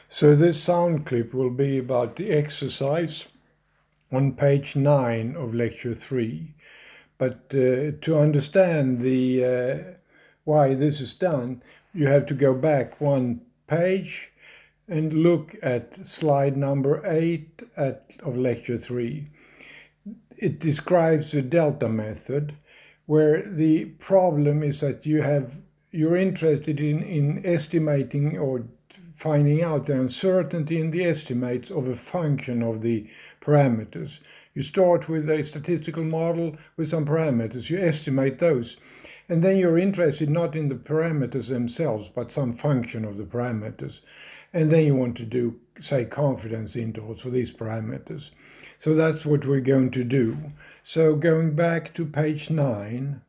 So this sound clip will be about the exercise on page 9 of lecture 3. But to understand why this is done, you have to go back one page and look at slide number 8 of lecture 3. It describes the delta method, where the problem is that you're interested in estimating or finding out the uncertainty in the estimates of a function of the parameters. You start with a statistical model with some parameters, you estimate those, and then you're interested not in the parameters themselves, but some function of the parameters. And then you want to do, say, confidence intervals for these parameters. So that's what we're going to do. So going back to page 9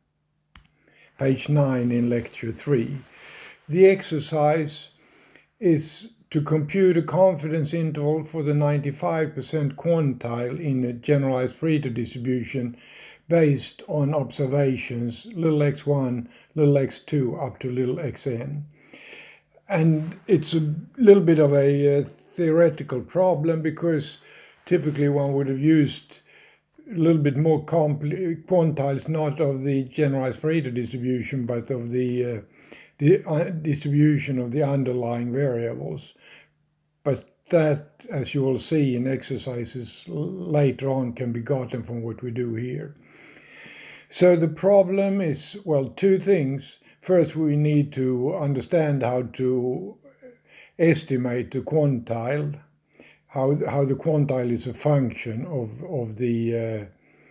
in lecture 3, the exercise is to compute a confidence interval for the 95% quantile in a generalized Pareto distribution based on observations little x1, little x2 up to little xn. And it's a little bit of a theoretical problem, because typically one would have used a little bit more quantiles, not of the generalized Pareto distribution, but of the distribution of the underlying variables. But that, as you will see in exercises later on, can be gotten from what we do here. So the problem is, well, two things. First, we need to understand how to estimate the quantile, how the quantile is a function of the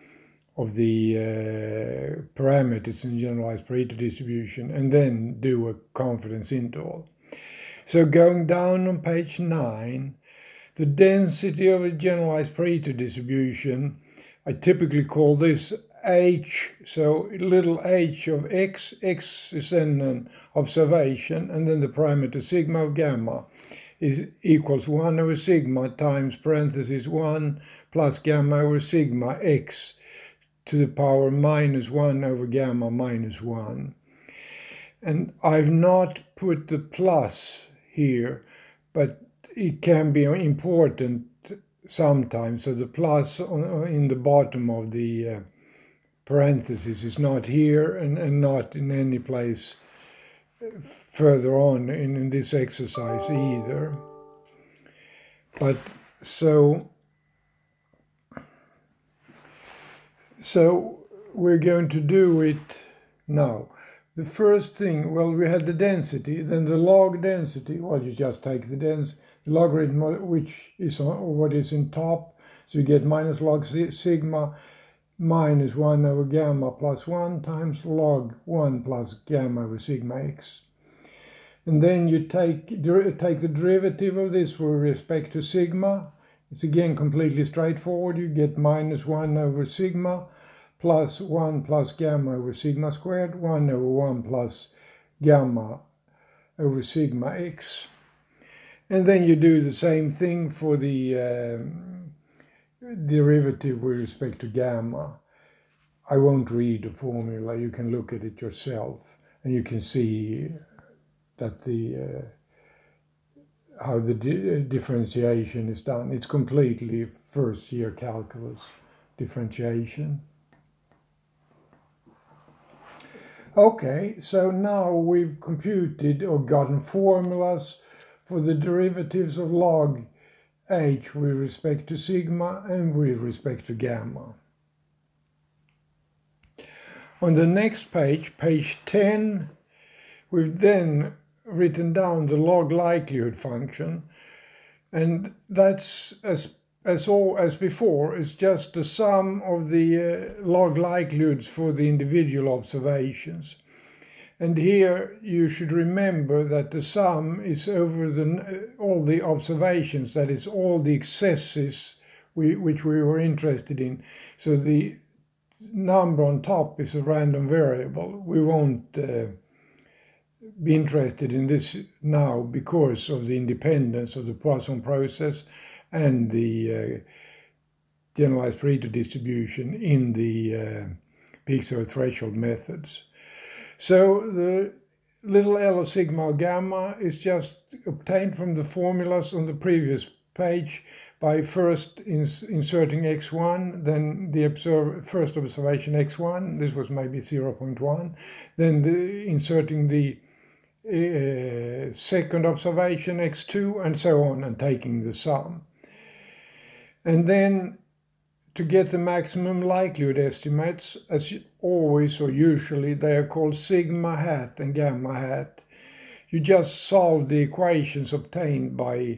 parameters in generalized Pareto distribution, and then do a confidence interval. So going down on page 9, the density of a generalized Pareto distribution, I typically call this h, so little h of x is then an observation, and then the parameter sigma of gamma is equals 1 over sigma times parentheses 1 plus gamma over sigma x to the power minus 1 over gamma minus 1. And I've not put the plus here, but it can be important sometimes. So the plus in the bottom of the parenthesis is not here and not in any place further on in this exercise either. But so we're going to do it now. The first thing, well, we had the density, then the log density. Well, you just take the logarithm, which is what is in top. So you get minus log sigma minus 1 over gamma plus 1 times log 1 plus gamma over sigma x. And then you take the derivative of this with respect to sigma. It's again completely straightforward. You get minus 1 over sigma plus 1 plus gamma over sigma squared, 1 over 1 plus gamma over sigma x. And then you do the same thing for the derivative with respect to gamma. I won't read the formula, you can look at it yourself, and you can see that how the differentiation is done. It's completely first year calculus differentiation. Okay, so now we've computed or gotten formulas for the derivatives of log h with respect to sigma and with respect to gamma. On the next page, page 10, we've then written down the log likelihood function, and that's as before, it's just the sum of the log likelihoods for the individual observations. And here you should remember that the sum is over all the observations, that is all the excesses which we were interested in. So the number on top is a random variable. We won't be interested in this now because of the independence of the Poisson process and the generalized Pareto distribution in the Peak threshold methods. So the little l of sigma or gamma is just obtained from the formulas on the previous page by first inserting x1, then the first observation x1, this was maybe 0.1, then inserting the second observation x2, and so on, and taking the sum. And then to get the maximum likelihood estimates, as always or usually, they are called sigma hat and gamma hat. You just solve the equations obtained by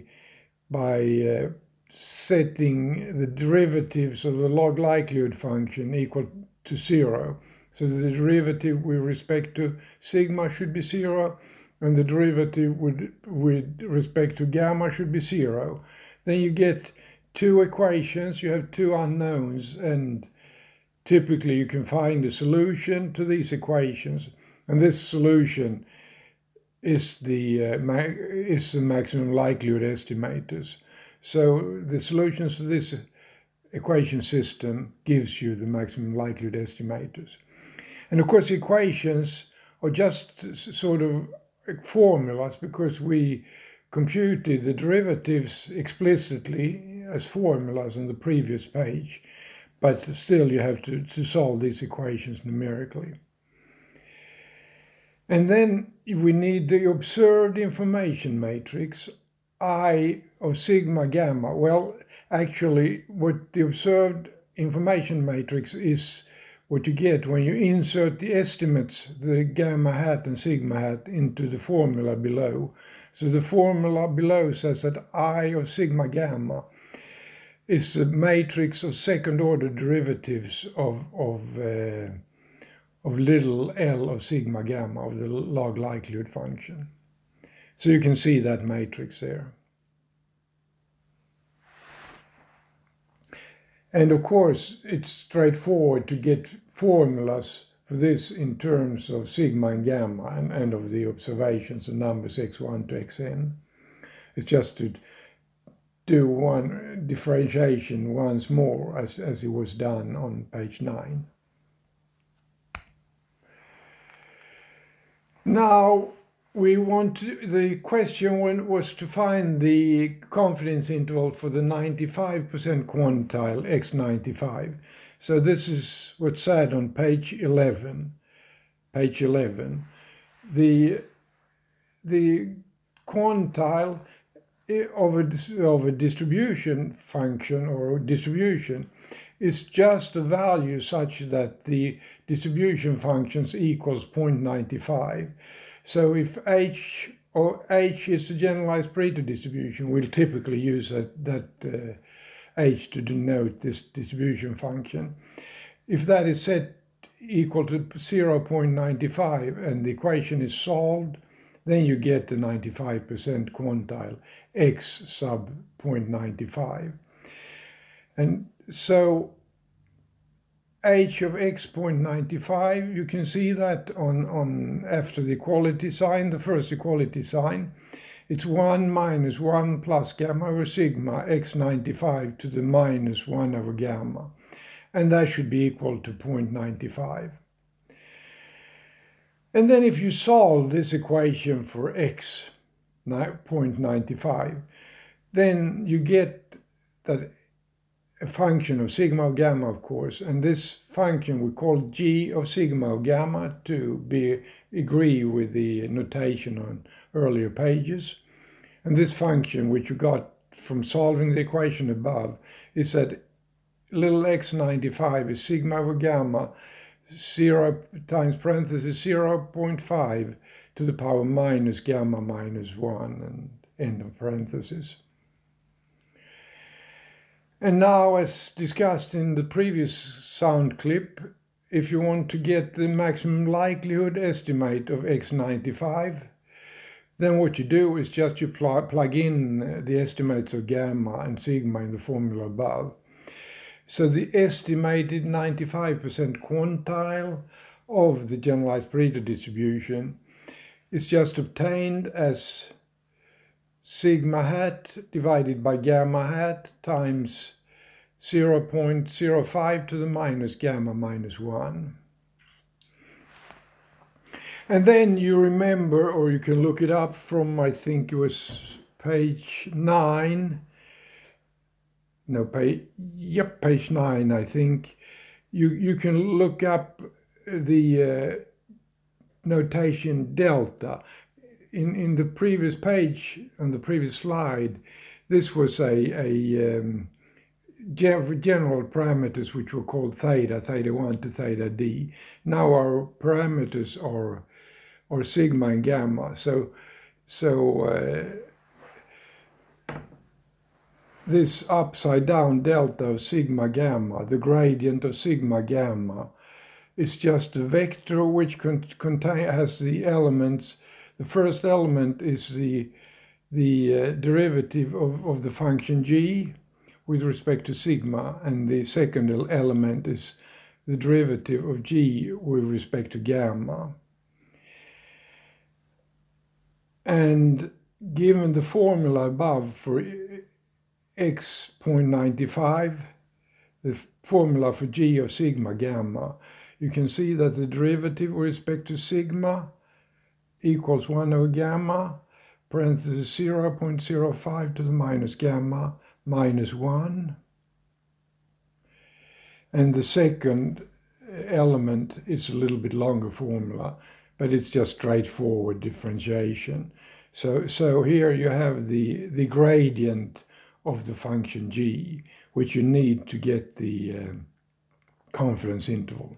setting the derivatives of the log likelihood function equal to 0. So the derivative with respect to sigma should be 0, and the derivative with respect to gamma should be 0. Then you get two equations, you have two unknowns, and typically you can find a solution to these equations, and this solution is the maximum likelihood estimators. So the solutions to this equation system gives you the maximum likelihood estimators. And of course, equations are just sort of formulas because we computed the derivatives explicitly as formulas on the previous page, but still you have to solve these equations numerically. And then we need the observed information matrix, I of sigma gamma. Well, actually, what the observed information matrix is what you get when you insert the estimates, the gamma hat and sigma hat, into the formula below. So the formula below says that I of sigma gamma is a matrix of second-order derivatives of little l of sigma gamma, of the log likelihood function. So you can see that matrix there. And of course, it's straightforward to get formulas for this in terms of sigma and gamma and of the observations and numbers x1 to xn. It's just to do one differentiation once more as it was done on page 9. Now, the question was to find the confidence interval for the 95% quantile x95. So this is what's said on page 11. Page 11. The quantile of a distribution function or distribution is just a value such that the distribution functions equals 0.95. So if h is the generalized Pareto distribution, we'll typically use that h to denote this distribution function. If that is set equal to 0.95 and the equation is solved, then you get the 95% quantile x sub 0.95. And so h of x 0.95, you can see that on after the equality sign, the first equality sign, it's 1 minus 1 plus gamma over sigma x95 to the minus 1 over gamma. And that should be equal to 0.95. And then if you solve this equation for x 0.95, then you get that a function of sigma of gamma, of course, and this function we call g of sigma of gamma to agree with the notation on earlier pages. And this function, which you got from solving the equation above, is that little x95 is sigma over gamma 0 times parenthesis 0.5 to the power minus gamma minus 1 and end of parenthesis. And now, as discussed in the previous sound clip, if you want to get the maximum likelihood estimate of x95, then what you do is just you plug in the estimates of gamma and sigma in the formula above. So the estimated 95% quantile of the generalized Pareto distribution is just obtained as sigma hat divided by gamma hat times 0.05 to the minus gamma minus 1. And then you remember, or you can look it up from, I think it was page 9. No, page 9, I think. You can look up the notation delta. In the previous page, on the previous slide, this was a general parameters which were called theta 1 to theta d. Now our parameters are sigma and gamma. So this upside down delta of sigma gamma, the gradient of sigma gamma, is just a vector which has the elements. The first element is the derivative of the function g with respect to sigma, and the second element is the derivative of g with respect to gamma. And given the formula above for x 0.95, the formula for g of sigma gamma, you can see that the derivative with respect to sigma equals 1 over gamma, parenthesis 0.05 to the minus gamma minus 1. And the second element is a little bit longer formula, but it's just straightforward differentiation. So here you have the gradient of the function g, which you need to get the confidence interval.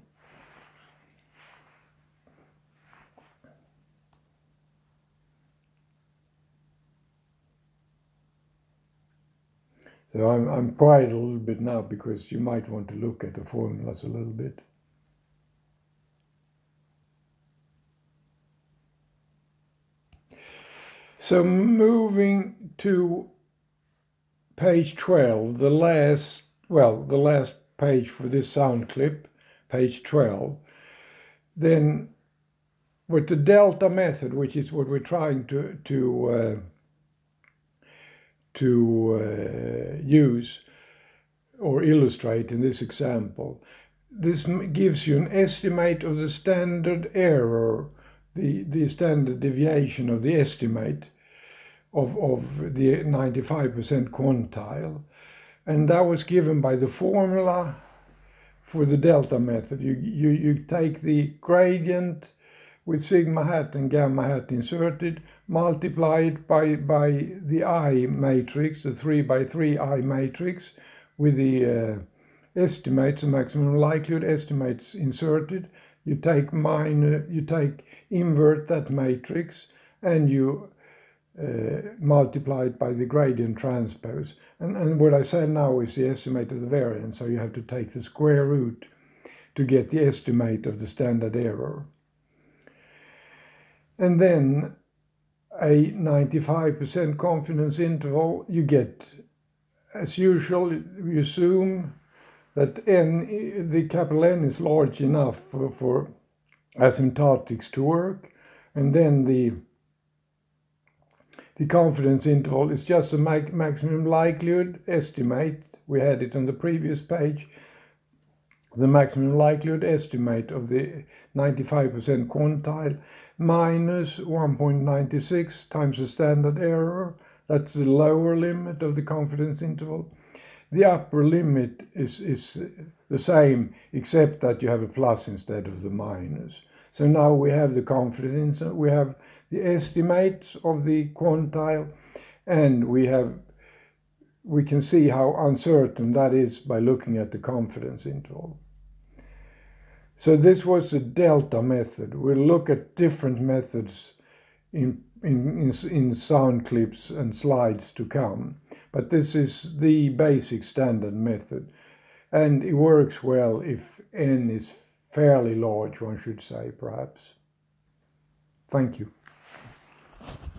So I'm quiet a little bit now because you might want to look at the formulas a little bit. So moving to page 12, the last page for this sound clip, page 12, then with the delta method, which is what we're trying to use or illustrate in this example, this gives you an estimate of the standard error, the standard deviation of the estimate of the 95% quantile. And that was given by the formula for the delta method. You take the gradient with sigma hat and gamma hat inserted, multiply it by the I matrix, the 3 by 3 I matrix, with the estimates, the maximum likelihood estimates inserted. You invert that matrix, and you multiply it by the gradient transpose. And what I said now is the estimate of the variance, so you have to take the square root to get the estimate of the standard error. And then a 95% confidence interval, you get, as usual, you assume that n, the capital N, is large enough for asymptotics to work, and then the confidence interval is just a maximum likelihood estimate. We had it on the previous page. The maximum likelihood estimate of the 95% quantile minus 1.96 times the standard error. That's the lower limit of the confidence interval. The upper limit is the same, except that you have a plus instead of the minus. So now we have the confidence, we have the estimates of the quantile, and we can see how uncertain that is by looking at the confidence interval. So this was the delta method. We'll look at different methods in sound clips and slides to come. But this is the basic standard method. And it works well if n is fairly large, one should say, perhaps. Thank you.